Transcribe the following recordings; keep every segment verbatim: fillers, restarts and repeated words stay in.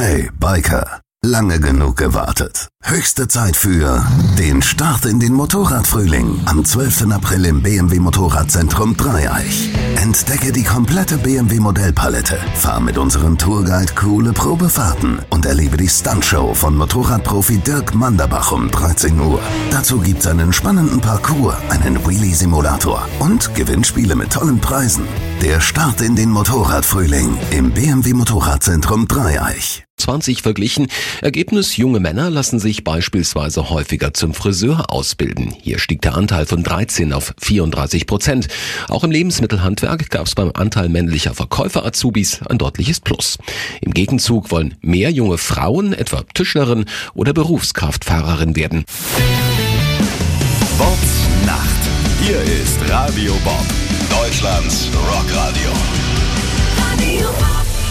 Hey, Biker, lange genug gewartet. Höchste Zeit für den Start in den Motorradfrühling am zwölften April im B M W Motorradzentrum Dreieich. Entdecke die komplette B M W Modellpalette, fahr mit unserem Tourguide coole Probefahrten und erlebe die Stuntshow von Motorradprofi Dirk Manderbach um dreizehn Uhr. Dazu gibt's einen spannenden Parcours, einen Wheelie-Simulator und Gewinnspiele mit tollen Preisen. Der Start in den Motorradfrühling im B M W Motorradzentrum Dreieich. zwanzig verglichen. Ergebnis: junge Männer lassen sich beispielsweise häufiger zum Friseur ausbilden. Hier stieg der Anteil von dreizehn auf vierunddreißig Prozent. Auch im Lebensmittelhandwerk gab es beim Anteil männlicher Verkäufer-Azubis ein deutliches Plus. Im Gegenzug wollen mehr junge Frauen, etwa Tischlerin oder Berufskraftfahrerin werden. Bobs Nacht. Hier ist Radio Bob, Deutschlands Rockradio. Radio Bob.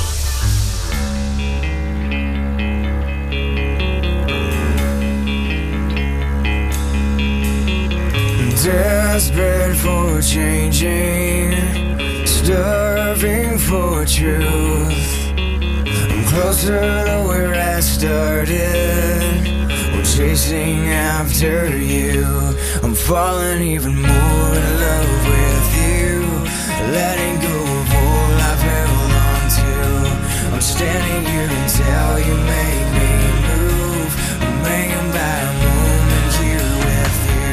Desperate for changing, starving for truth. I'm closer to where I started. I'm chasing after you. I'm falling even more in love with you. Letting go of all I've held on to. I'm standing here until you make me move. I'm hanging by a moment here with you.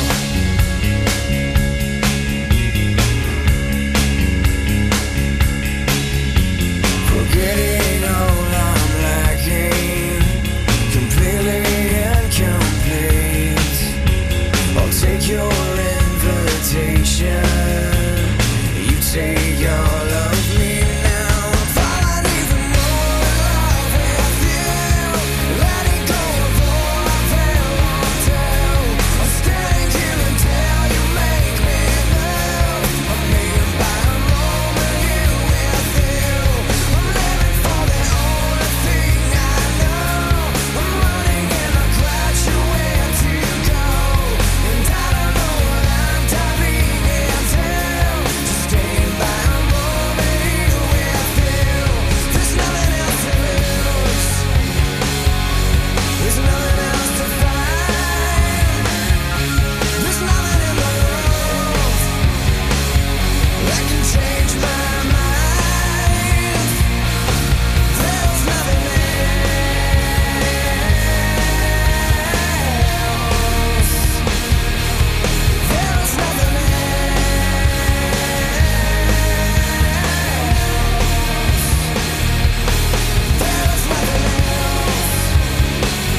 Forgetting all I'm lacking, completely incomplete. I'll take your invitation, you take all of me now. I'm falling even more in love with you, letting go of all I've held on to. I'm standing here until you make me move. I'm being by a moment here with you. I'm living for the only thing I know. I'm running and I crash where to go, and I don't know what I'm diving into. Just staying by a moment here with you. There's nothing else to lose. There's nothing else to find. There's nothing in the world that can change my mind. There's nothing else. There's nothing else. There's nothing else.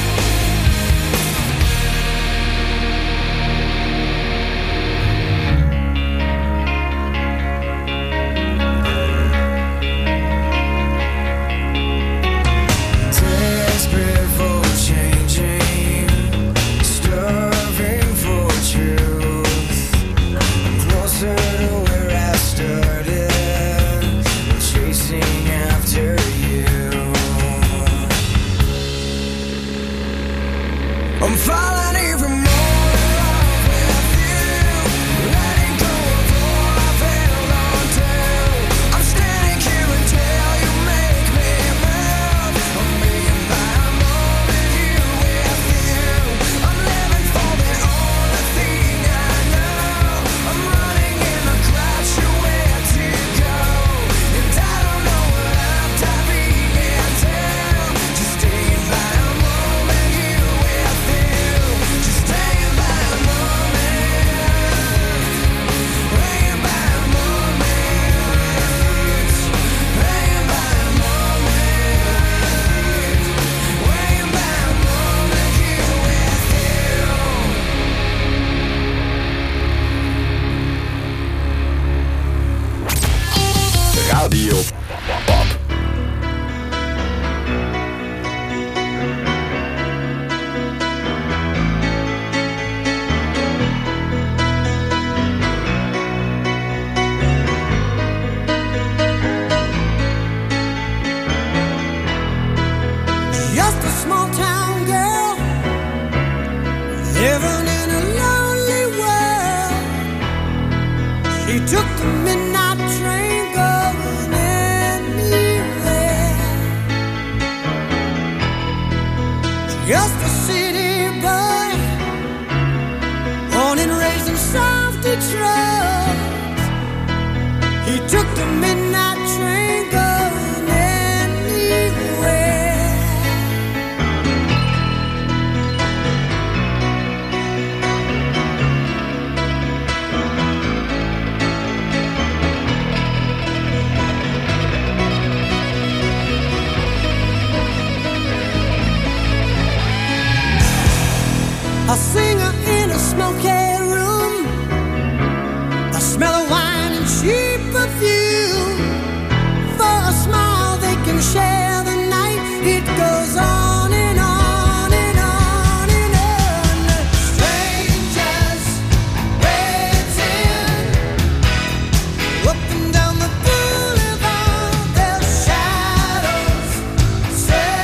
Desperate for changing, starving for truth. I'm closer to where I started, chasing after you. I'm falling even more in love with you, letting go of all I've held on to. I'm standing here until you make me move. I'm being by a moment here with you. I'm living for the only thing I know. I'm running in a crash where to go, and I don't know what I'm diving into. Just staying by a moment here with you. Just staying by a moment, hanging by a moment, hanging by a moment, hanging by a moment here with you. Radio Bob. Just a small town girl living in a lonely world. She took the midnight train going anywhere. just a city boy, born and raised in South Detroit. He took the midnight train going anywhere. A singer in a smoky room, a smell of wine and cheap perfume. For a smile they can share the night. It goes on and on and on and on. Strangers waiting up and down the boulevard, their shadows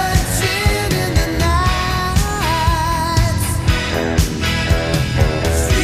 searching in the night.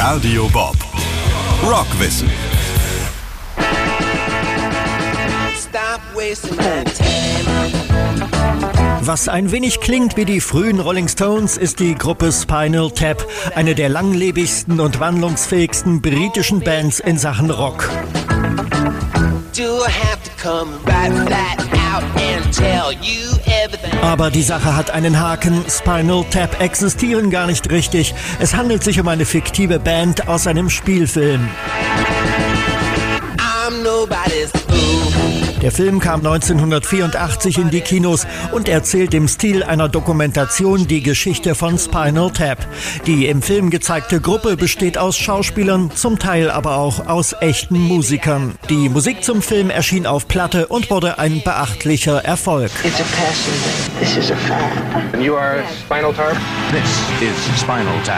Radio Bob. Rockwissen. Was ein wenig klingt wie die frühen Rolling Stones, ist die Gruppe Spinal Tap, eine der langlebigsten und wandlungsfähigsten britischen Bands in Sachen Rock. Aber die Sache hat einen Haken. Spinal Tap existieren gar nicht richtig. Es handelt sich um eine fiktive Band aus einem Spielfilm. I'm nobody's fool. Der Film kam neunzehnhundertvierundachtzig in die Kinos und erzählt im Stil einer Dokumentation die Geschichte von Spinal Tap. Die im Film gezeigte Gruppe besteht aus Schauspielern, zum Teil aber auch aus echten Musikern. Die Musik zum Film erschien auf Platte und wurde ein beachtlicher Erfolg. It's a passion thing. This is a fact. And you are Spinal Tap? This is Spinal Tap.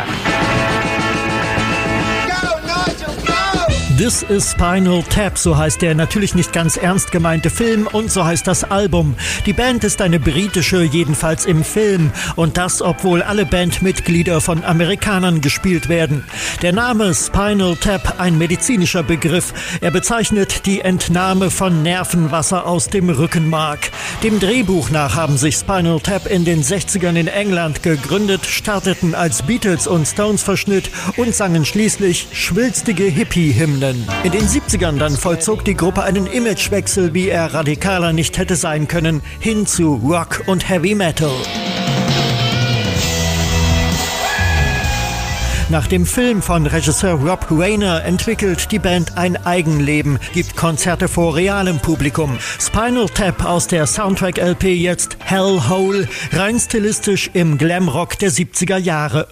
This is Spinal Tap, so heißt der natürlich nicht ganz ernst gemeinte Film und so heißt das Album. Die Band ist eine britische, jedenfalls im Film. Und das, obwohl alle Bandmitglieder von Amerikanern gespielt werden. Der Name Spinal Tap, ein medizinischer Begriff. Er bezeichnet die Entnahme von Nervenwasser aus dem Rückenmark. Dem Drehbuch nach haben sich Spinal Tap in den sechzigern in England gegründet, starteten als Beatles und Stones Verschnitt und sangen schließlich schwülstige Hippie-Hymnen. In den siebzigern dann vollzog die Gruppe einen Imagewechsel, wie er radikaler nicht hätte sein können, hin zu Rock und Heavy Metal. Nach dem Film von Regisseur Rob Reiner entwickelt die Band ein Eigenleben, gibt Konzerte vor realem Publikum. Spinal Tap aus der Soundtrack-L P jetzt Hellhole, rein stilistisch im Glamrock der siebziger Jahre.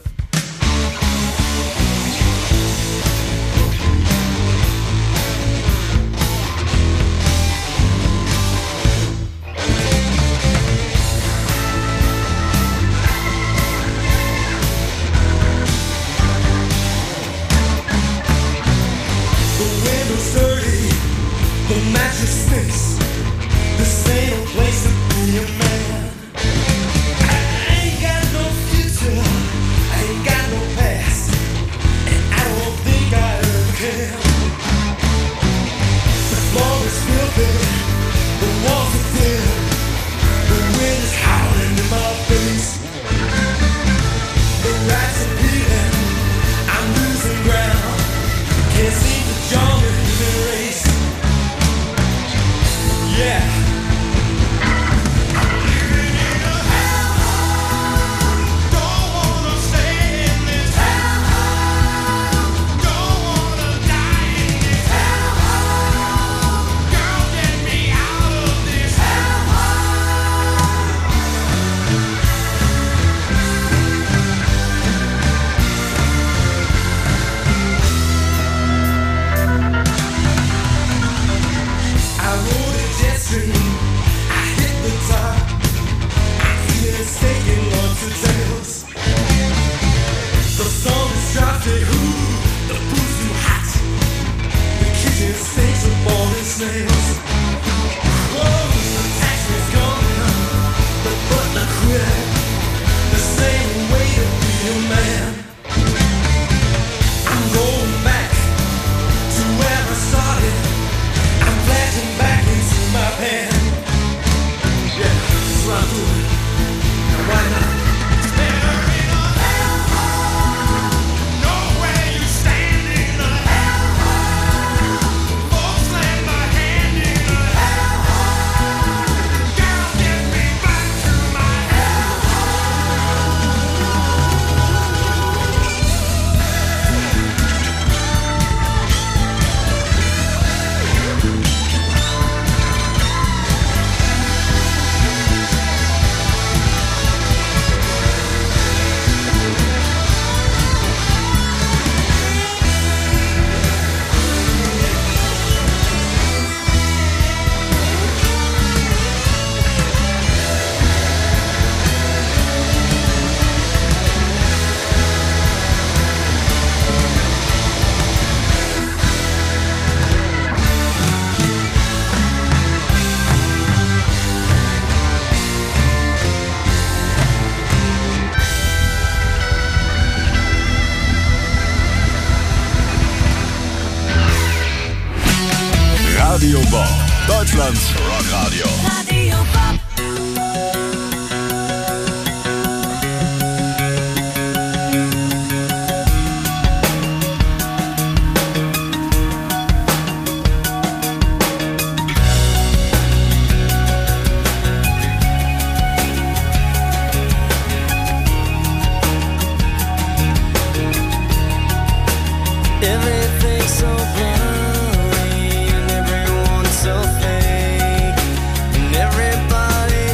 Hand Bob, Deutschlands Rockradio. Radio Bob. Everything's so blurry and everyone's so fake, and everybody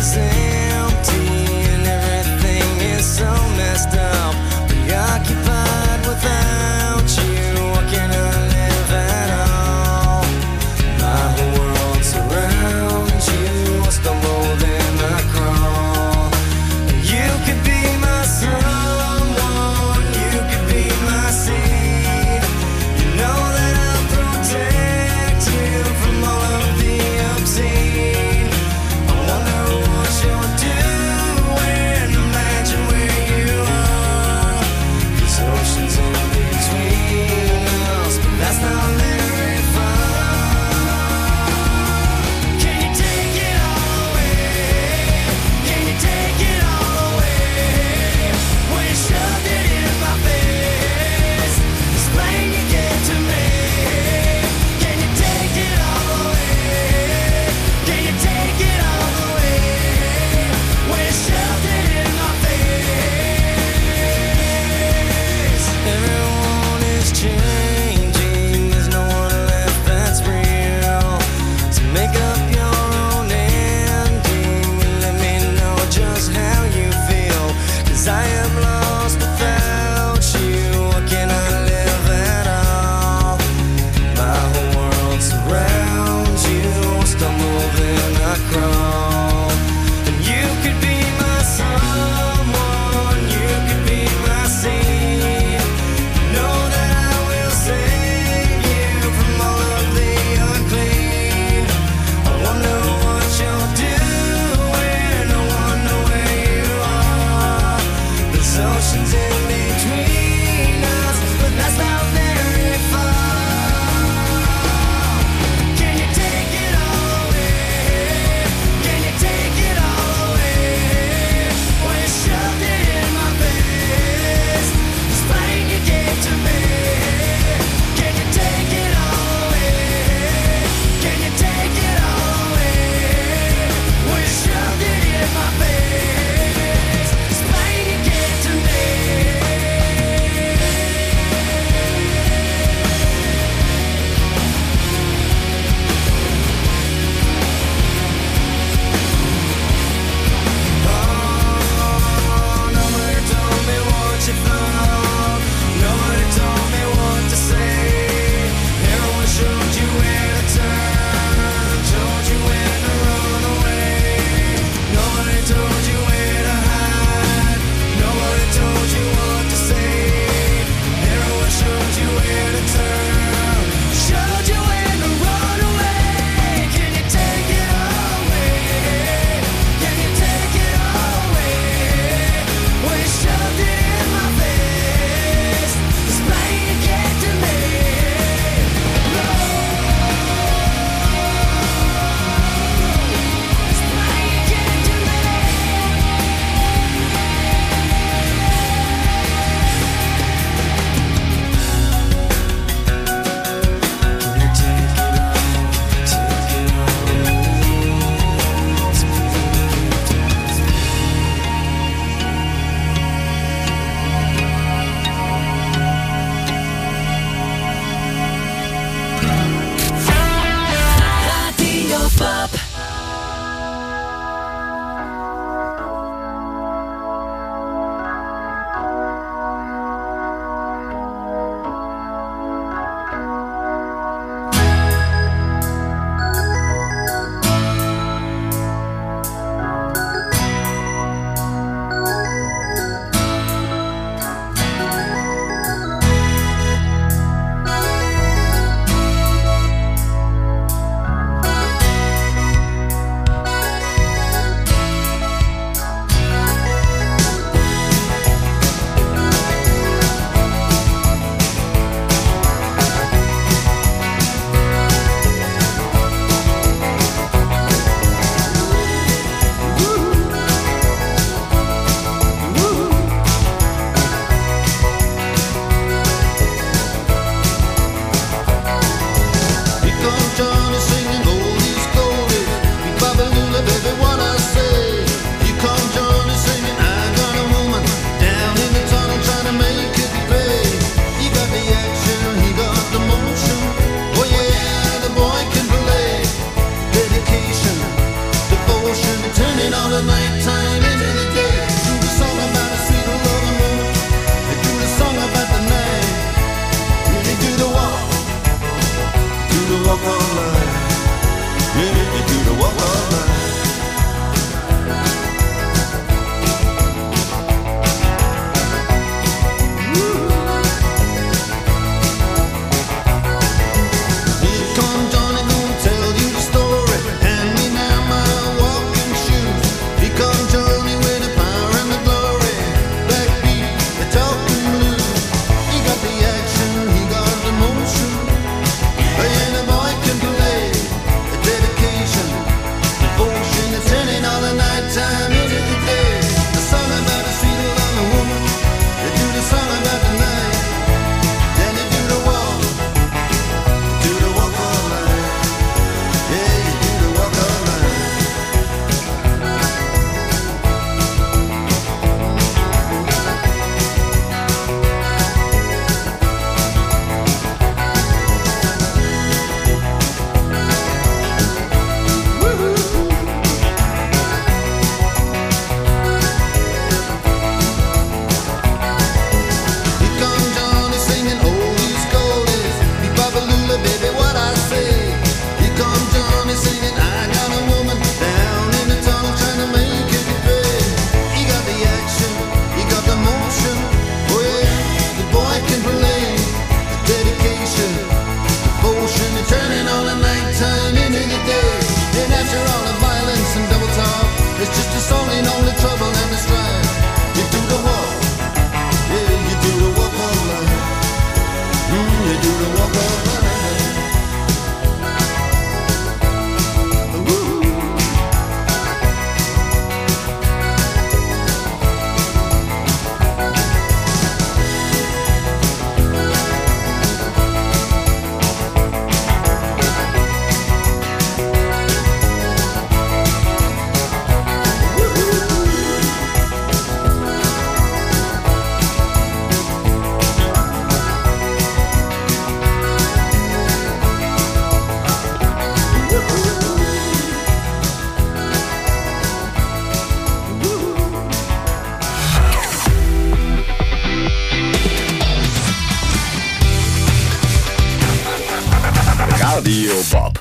Bob.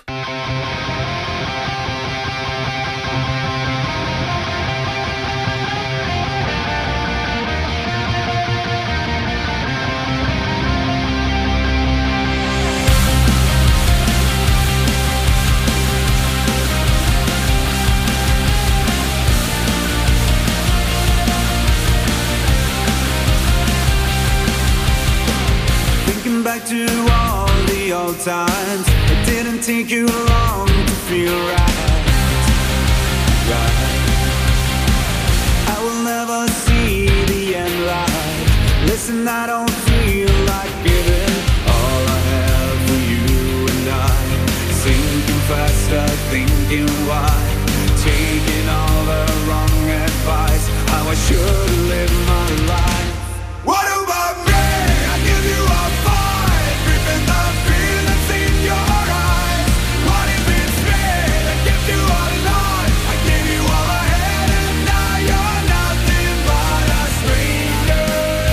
Thinking back to all the old times, it didn't take you long to feel right, right. I will never see the end light. Listen, I don't feel like giving all I have for you and I. Sinking faster, thinking why, taking all the wrong advice, how I should live my life. What about me? I give you a fight, gripping the fear that's in your eyes. What if it's me that kept you alive? I gave you all I had and now you're nothing but a stranger.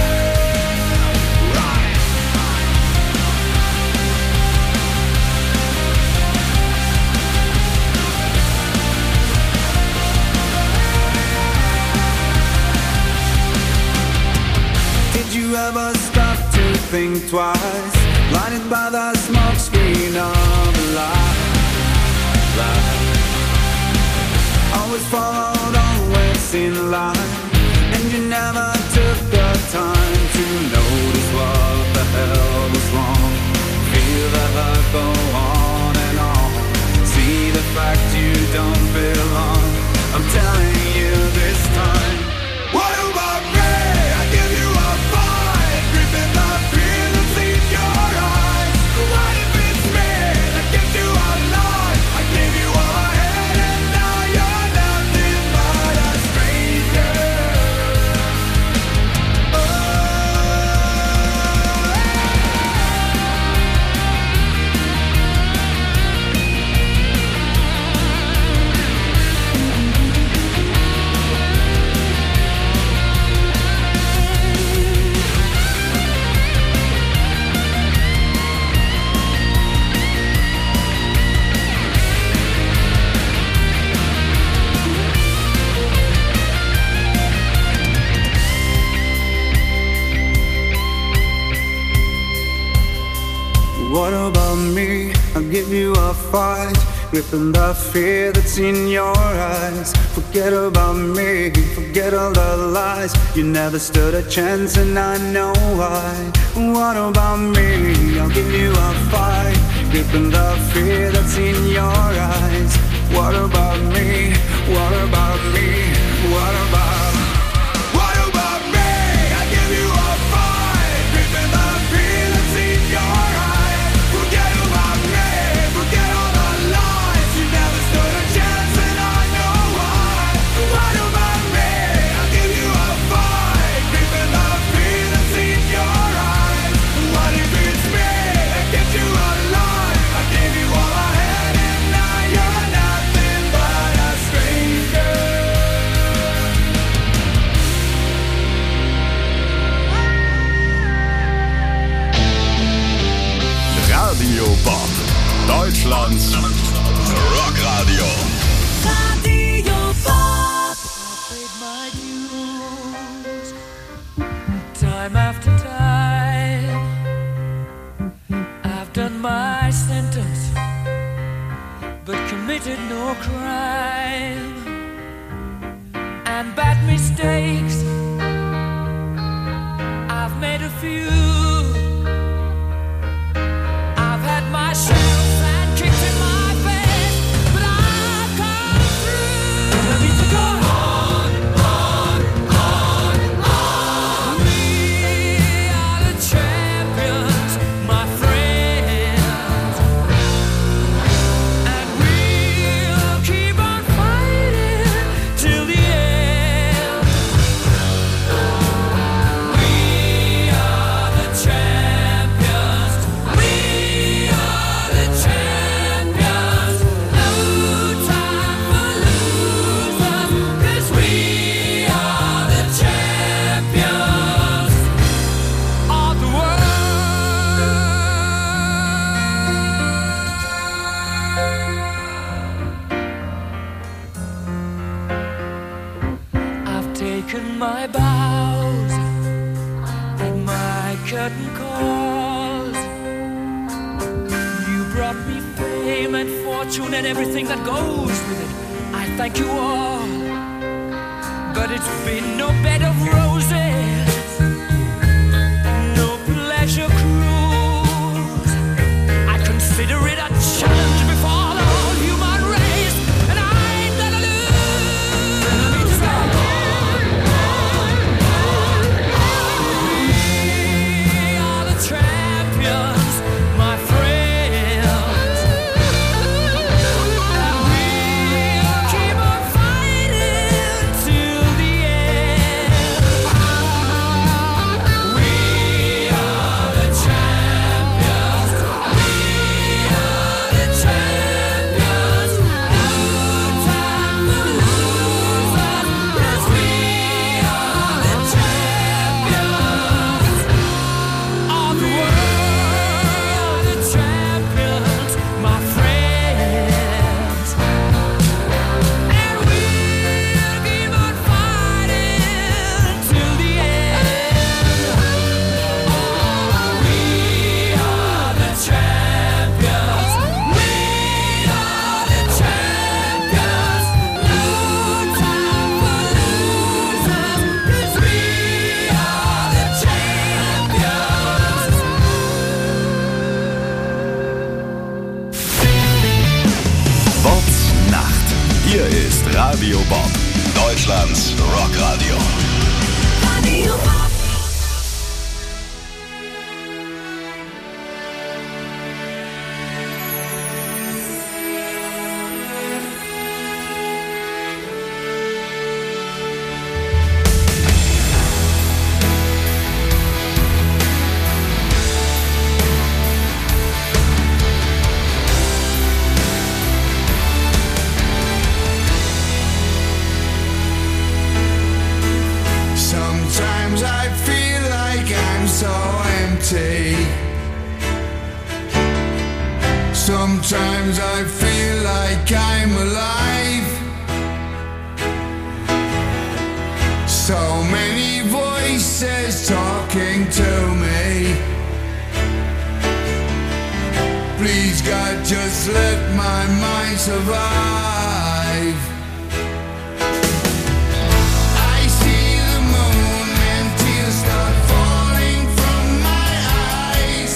Right. Did you ever stop to think twice, blinded by the smoke screen of a lie, lie. Always followed, always in line, and you never took the time to notice what the hell was wrong. Feel the hurt go on and on, see the fact you don't belong. I'm telling you this time. What about me? I give you a fight, gripping the fear that's in your eyes. What if it's me that kept you alive? I gave you all I had and now you're nothing but a stranger. Oh, what about me? I'll give you a fight, gripping the fear that's in your eyes. Forget about me, forget all the lies. You never stood a chance and I know why. What about me? I'll give you a fight, gripping the fear that's in your eyes. What about me? What about me? What about What about me? I give you a fight, gripping the fear that's in your eyes. Forget about me, forget all the lies. You never stood a chance and I know why. What about me? I'll give you a fight, gripping the fear that's in your eyes. What if it's me that kept you alive? I gave you all I had and now you're nothing but a stranger. Radio Bob. Deutschlands Rockradio. Radio Bob. Paid my dues, time after time. I've done my sentence, but committed no crime. And bad mistakes, I've made a few. I've had my shells and kicked in my face, but I've come through. The beats are going on, on, on, on. We are the champions, my friends, and we'll keep on fighting till the end. We are the broken my bows and my curtain calls. You brought me fame and fortune and everything that goes with it. I thank you all, but it's been no bed of roses, no pleasure cruise. I consider it a challenge before the whole human race, and I'm gonna lose. We are the champions, my friends, and we'll keep on fighting till the end. We are the champions. We are the champions. No time for losers, 'cause we are the champions of the world. The champions, my friends, and we'll keep on fighting till the end. Oh, we are the champions. We are the champions. No time for losers, 'cause we are the champions. Bobs Nacht. Hier ist Radio Bob, Deutschlands Rockradio. Radio Bob. Sometimes I feel like I'm so empty. Sometimes I feel like I'm alive. So many voices talking to me. Please God, just let my mind survive. I see the moon and tears start falling from my eyes.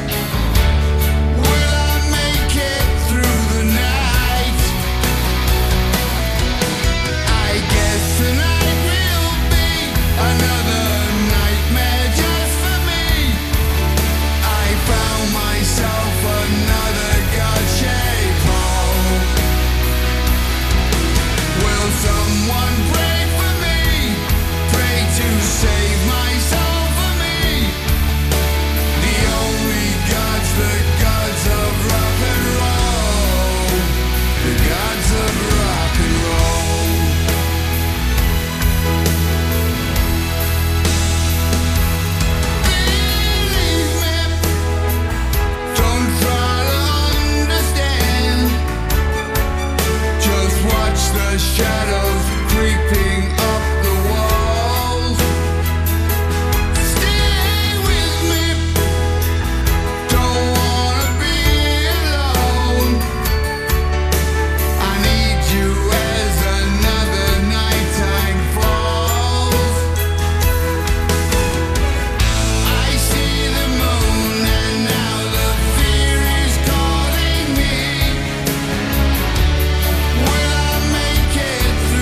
Will I make it through the night? I guess tonight will be another nightmare just for me. I found myself another God-shaped hole. Will someone pray for me? Pray to save my soul for me. The only gods, the gods of rock and roll. The gods of rock and roll. Believe me, don't try to understand. Just watch the shadows creeping up the walls. Stay with me. Don't wanna be alone. I need you as another nighttime falls. I see the moon and now the fear is calling me. Will I make it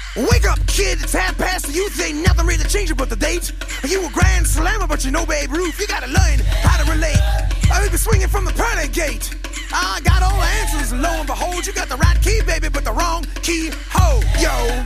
Wake up, kid, it's half past the youth. Ain't nothing really changing but the date. You a grand slammer, but you know Babe Ruth. You gotta learn how to relate. I've been swinging from the pearly gate. I got all the answers, and lo and behold, you got the right key, baby, but the wrong key. Ho, yo.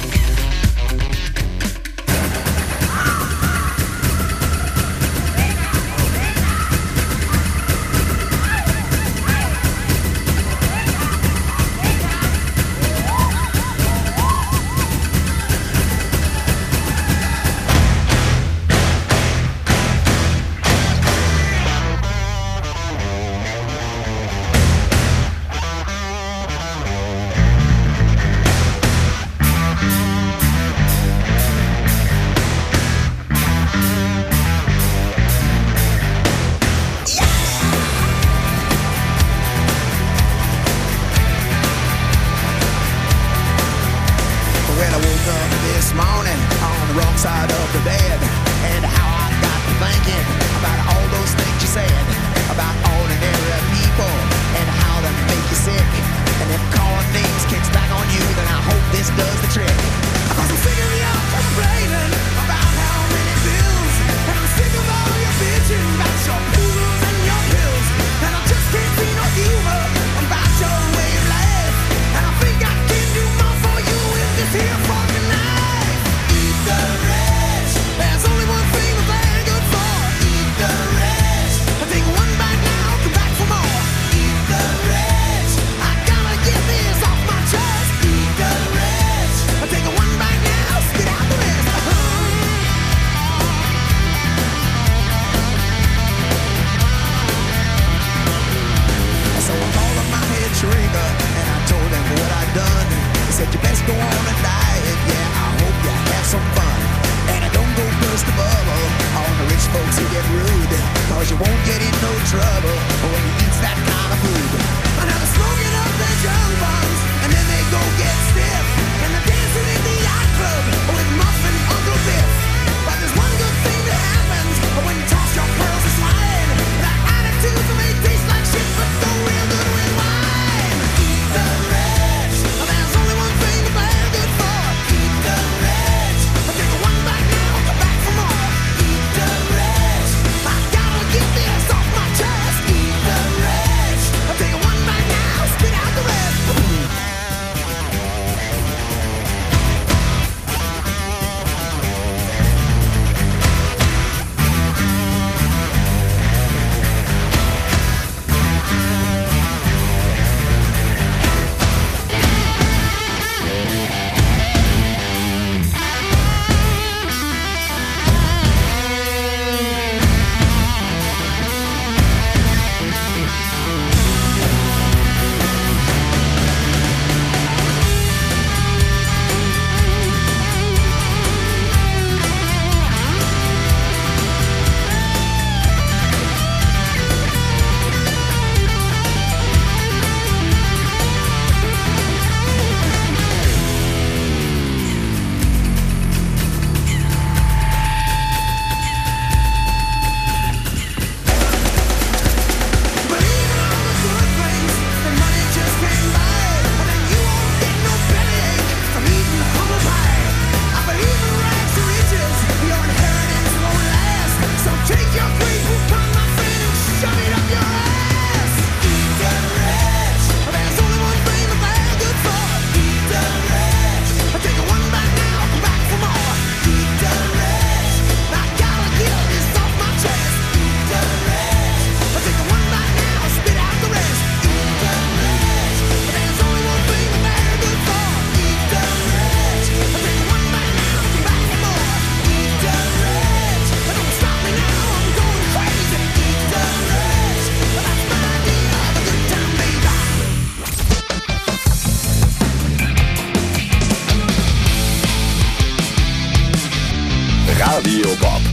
Radio Bob.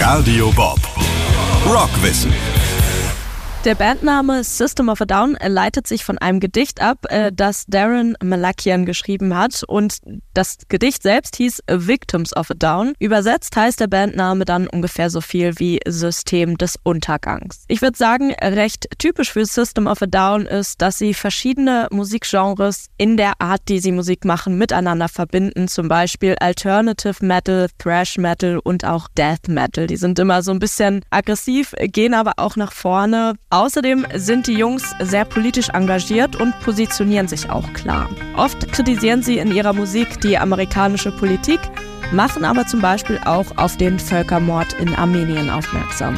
Radio Bob. Rockwissen. Der Bandname System of a Down leitet sich von einem Gedicht ab, äh, das Darren Malakian geschrieben hat. Und das Gedicht selbst hieß Victims of a Down. Übersetzt heißt der Bandname dann ungefähr so viel wie System des Untergangs. Ich würde sagen, recht typisch für System of a Down ist, dass sie verschiedene Musikgenres in der Art, die sie Musik machen, miteinander verbinden. Zum Beispiel Alternative Metal, Thrash Metal und auch Death Metal. Die sind immer so ein bisschen aggressiv, gehen aber auch nach vorne. Außerdem sind die Jungs sehr politisch engagiert und positionieren sich auch klar. Oft kritisieren sie in ihrer Musik die amerikanische Politik, machen aber zum Beispiel auch auf den Völkermord in Armenien aufmerksam.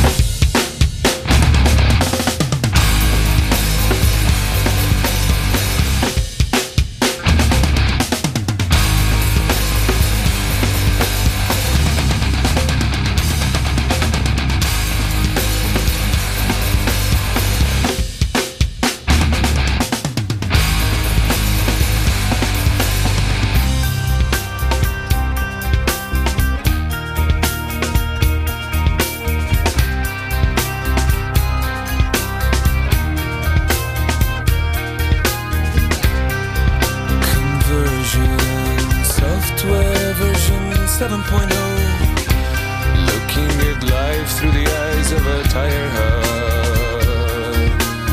seven point oh, looking at life through the eyes of a tire hub.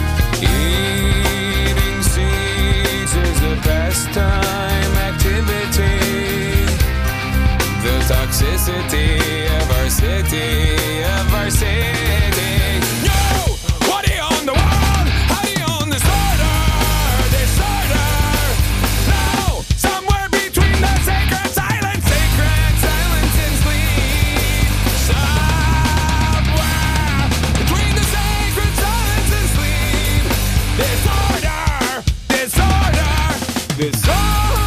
Eating seeds is a pastime activity. The toxicity of our city, of our city. Yo, what do you on the world? How do you on disorder? Disorder. No, somewhere between the sacred silence, sacred silence and sleep. Somewhere between the sacred silence and sleep. Disorder, disorder, disorder.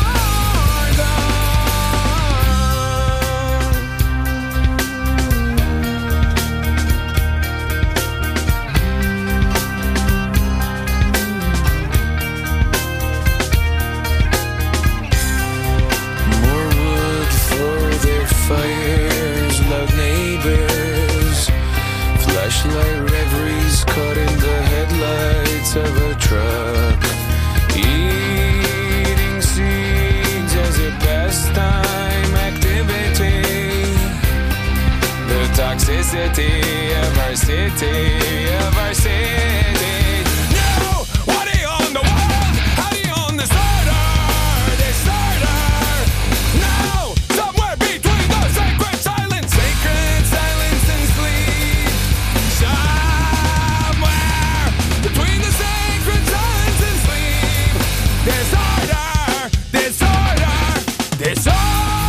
Fires, loud neighbors, flashlight reveries caught in the headlights of a truck. Eating seeds as a pastime activity. The toxicity of our city, of our city. No, what are you on the world? How do you on disorder? Disorder. No, somewhere between the sacred silence, sacred silence and sleep. Somewhere between the sacred silence and sleep. Disorder, disorder, disorder.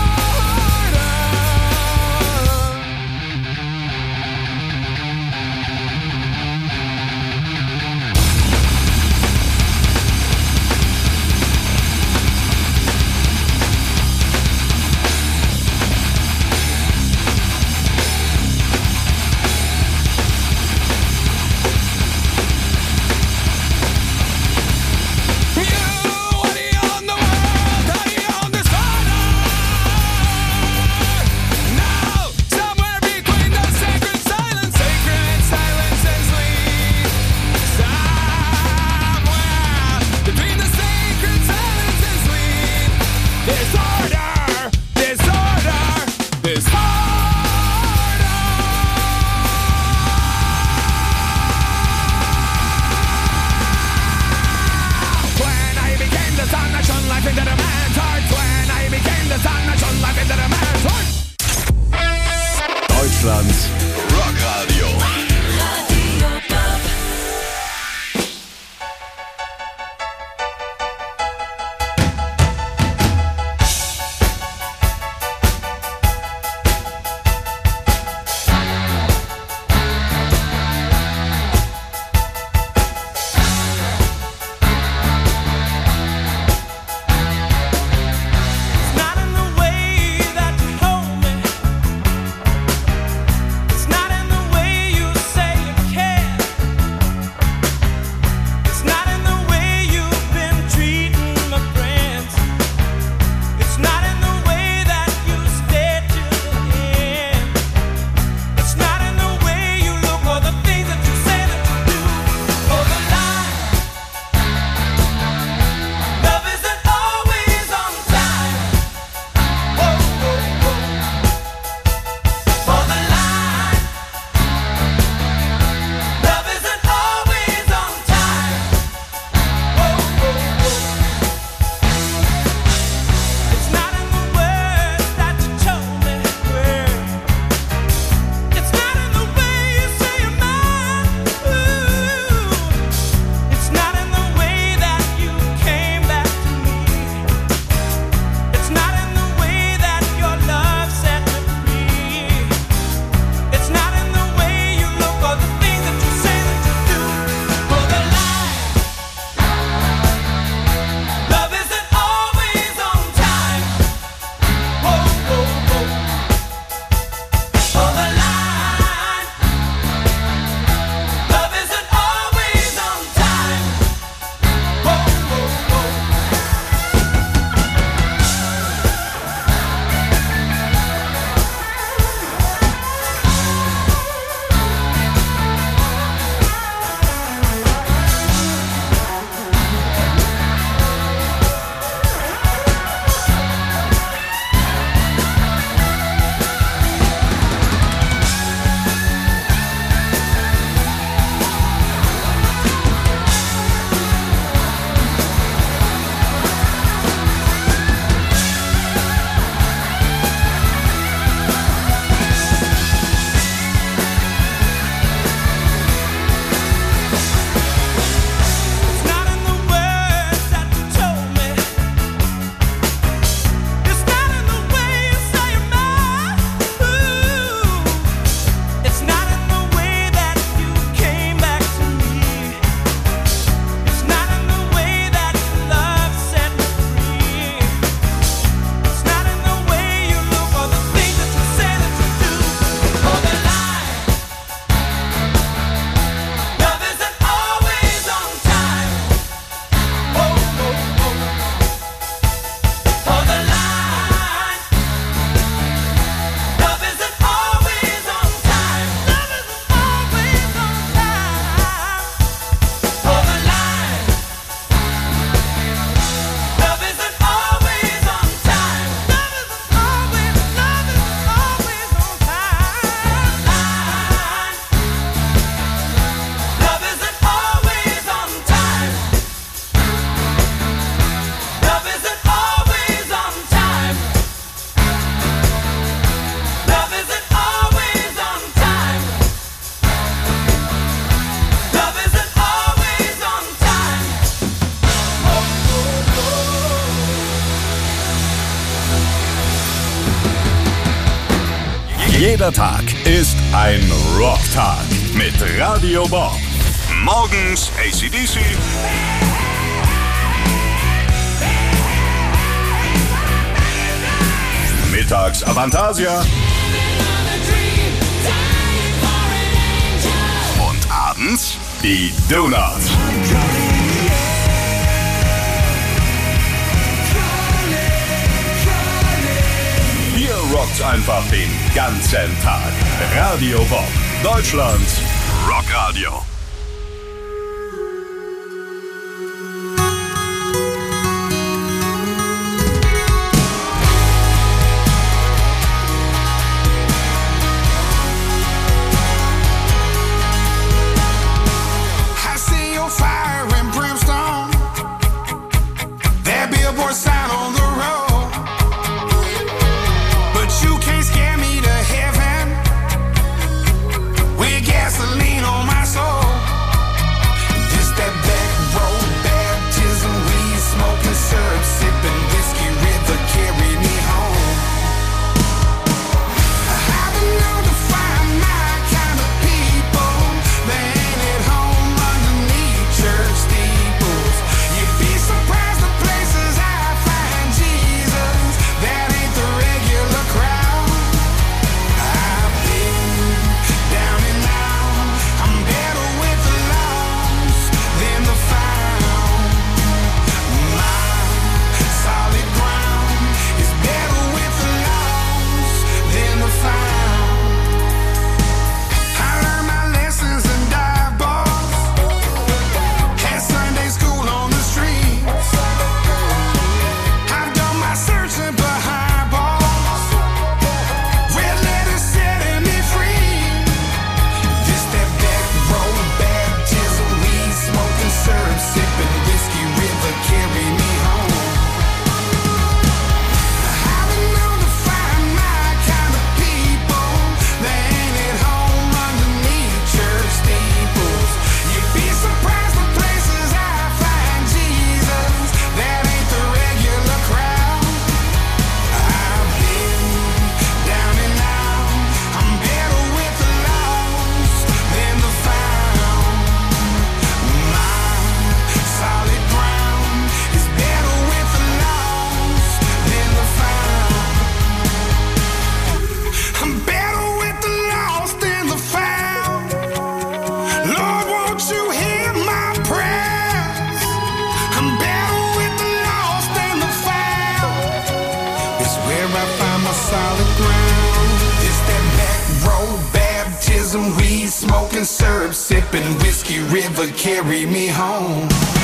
Deutschlands Rockradio. Not in the way that you hold me. Jeder Tag ist ein Rocktag mit Radio Bob. Morgens A C D C. Mittags Avantasia. Und abends die Donuts. Hier rockt's einfach den ganzen Tag. Radio Bob, Deutschlands Rockradio. Sign on the road, but you can't scare me to heaven with gasoline on my soul. Just that back road baptism, weed smoking, syrup sipping, whiskey river carry me home. I've been known to find my kind of people. They ain't at home underneath church steeples. You'd be surprised the places I smoking, syrup sipping, whiskey river carry me home.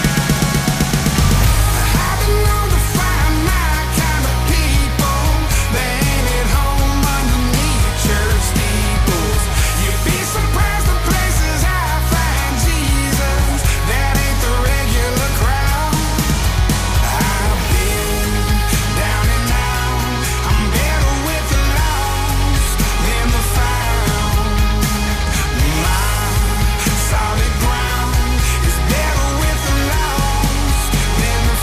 I've been known to find my kind of people. They ain't at home underneath church steeples. You'd be surprised the places I find Jesus. That ain't the regular crowd. I've been down and out. I'm better with the lost than the found. Solid ground is better with the lost than the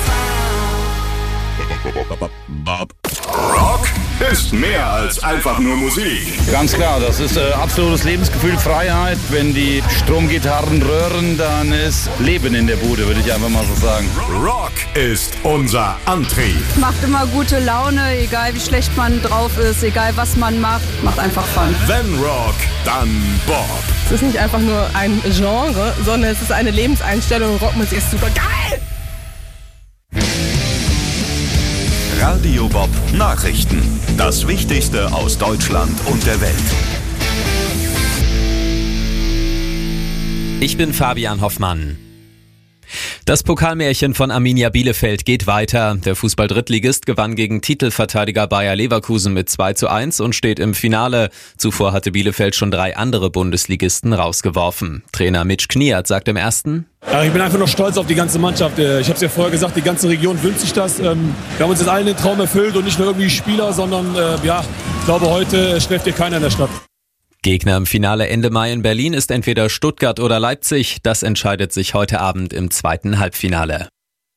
Bob. Rock ist mehr als einfach nur Musik. Ganz klar, das ist äh, absolutes Lebensgefühl, Freiheit. Wenn die Stromgitarren röhren, dann ist Leben in der Bude, würde ich einfach mal so sagen. Rock ist unser Antrieb. Macht immer gute Laune, egal wie schlecht man drauf ist, egal was man macht, macht einfach Fun. Wenn Rock, dann Bob. Es ist nicht einfach nur ein Genre, sondern es ist eine Lebenseinstellung. Rockmusik ist super geil! Radio Bob Nachrichten. Das Wichtigste aus Deutschland und der Welt. Ich bin Fabian Hoffmann. Das Pokalmärchen von Arminia Bielefeld geht weiter. Der Fußball-Drittligist gewann gegen Titelverteidiger Bayer Leverkusen mit zwei zu eins und steht im Finale. Zuvor hatte Bielefeld schon drei andere Bundesligisten rausgeworfen. Trainer Mitch Kniat sagt im ersten: Ja, ich bin einfach noch stolz auf die ganze Mannschaft. Ich habe es ja vorher gesagt, die ganze Region wünscht sich das. Wir haben uns jetzt allen den Traum erfüllt und nicht nur irgendwie Spieler, sondern ja, ich glaube, heute schläft hier keiner in der Stadt. Gegner im Finale Ende Mai in Berlin ist entweder Stuttgart oder Leipzig. Das entscheidet sich heute Abend im zweiten Halbfinale.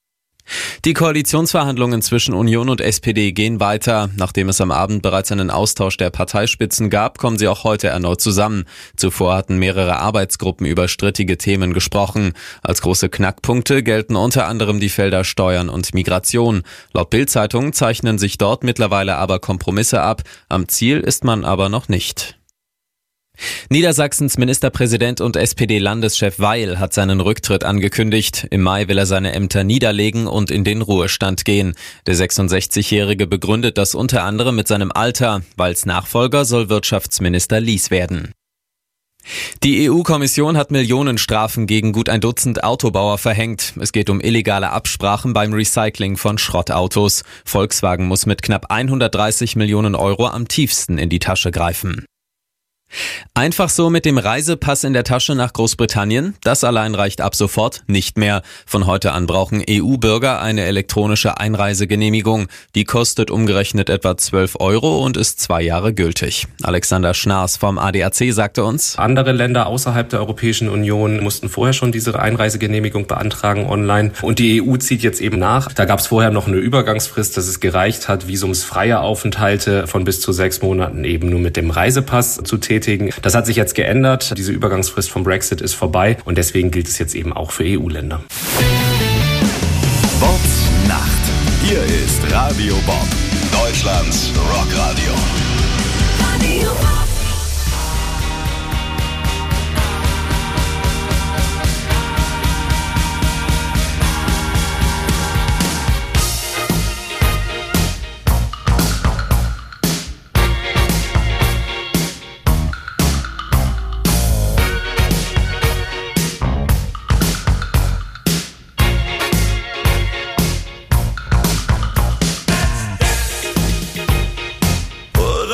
Die Koalitionsverhandlungen zwischen Union und S P D gehen weiter. Nachdem es am Abend bereits einen Austausch der Parteispitzen gab, kommen sie auch heute erneut zusammen. Zuvor hatten mehrere Arbeitsgruppen über strittige Themen gesprochen. Als große Knackpunkte gelten unter anderem die Felder Steuern und Migration. Laut Bild-Zeitung zeichnen sich dort mittlerweile aber Kompromisse ab. Am Ziel ist man aber noch nicht. Niedersachsens Ministerpräsident und S P D-Landeschef Weil hat seinen Rücktritt angekündigt. Im Mai will er seine Ämter niederlegen und in den Ruhestand gehen. Der sechsundsechzigjährige begründet das unter anderem mit seinem Alter. Weils Nachfolger soll Wirtschaftsminister Lies werden. Die E U-Kommission hat Millionenstrafen gegen gut ein Dutzend Autobauer verhängt. Es geht um illegale Absprachen beim Recycling von Schrottautos. Volkswagen muss mit knapp hundertdreißig Millionen Euro am tiefsten in die Tasche greifen. Einfach so mit dem Reisepass in der Tasche nach Großbritannien? Das allein reicht ab sofort nicht mehr. Von heute an brauchen E U-Bürger eine elektronische Einreisegenehmigung. Die kostet umgerechnet etwa zwölf Euro und ist zwei Jahre gültig. Alexander Schnaas vom A D A C sagte uns: Andere Länder außerhalb der Europäischen Union mussten vorher schon diese Einreisegenehmigung beantragen online. Und die E U zieht jetzt eben nach. Da gab es vorher noch eine Übergangsfrist, dass es gereicht hat, visumsfreie Aufenthalte von bis zu sechs Monaten eben nur mit dem Reisepass zu tätigen. Das hat sich jetzt geändert. Diese Übergangsfrist vom Brexit ist vorbei und deswegen gilt es jetzt eben auch für E U-Länder. Bobs Nacht. Hier ist Radio Bob, Deutschlands Rockradio. Radio Bob. Put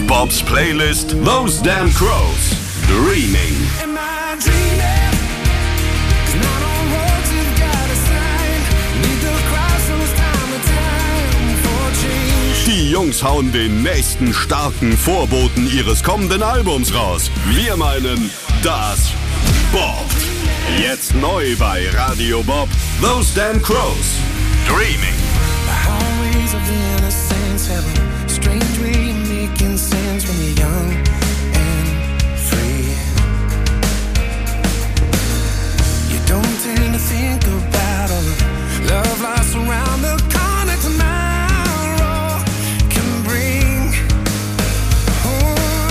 Bob's Playlist Those Damn Crows. Dreaming. Am I dreaming? 'Cause not all roads have got a sign. Need to cross those time to time for change. Die Jungs hauen den nächsten starken Vorboten ihres kommenden Albums raus. Wir meinen das Bob. Jetzt neu bei Radio Bob. Those Damn Crows. Dreaming. The highways of innocence have a strange way of making sense when you're young and free. You don't tend to think about all the love lost around the corner tomorrow can bring. Oh,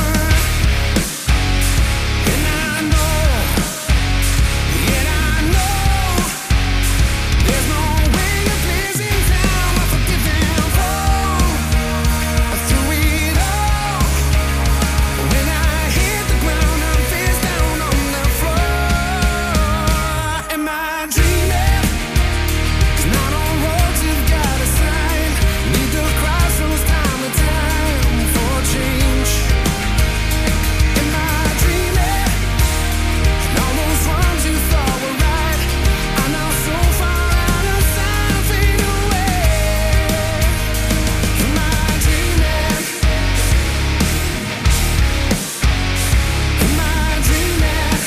and I know, and I know, there's no way a place in town I forgive and fall through it all. When I hit the ground, I'm face down on the floor. Am I dreaming? 'Cause not all roads have got a sign. Need to cross those time to time for change. Am I dreaming? And all those wrongs you thought were right are now so far out of sight, fade away. Am I dreaming? Am I dreaming?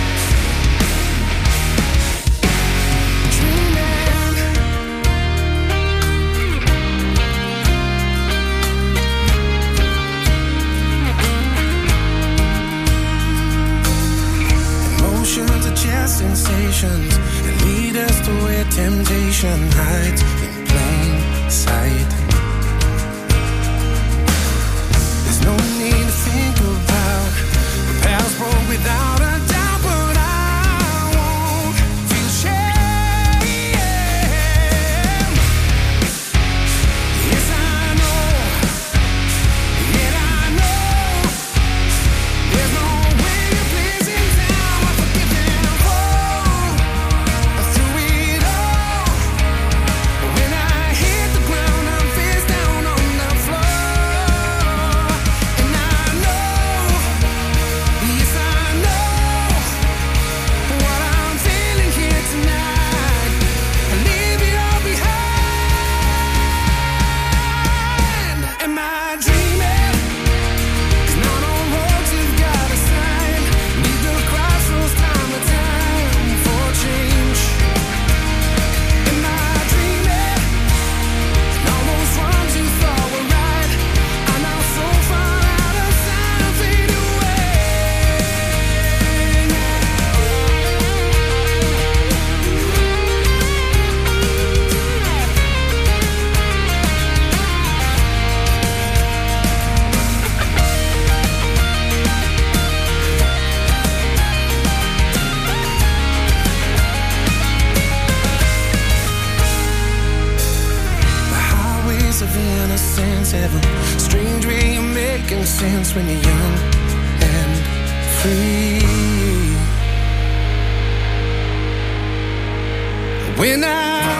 Emotions are just sensations that lead us to where temptation hides in plain sight. There's no need to think about the past broke without a doubt, but I won't feel shame. Yes, I know, yet I know there's no way a place in town I forgive and fall through it all. When I hit the ground, I'm face down on the floor. And I know, yes I know, what I'm feeling here tonight. I leave it all behind. Am I dreaming? 'Cause not all roads have got a sign. Need to cross those time to time for change. Am I dreaming? And all those wrongs you thought were right are now so far out of sight, fade away. The highways of innocence have a strange way of making sense when you're young and free. When I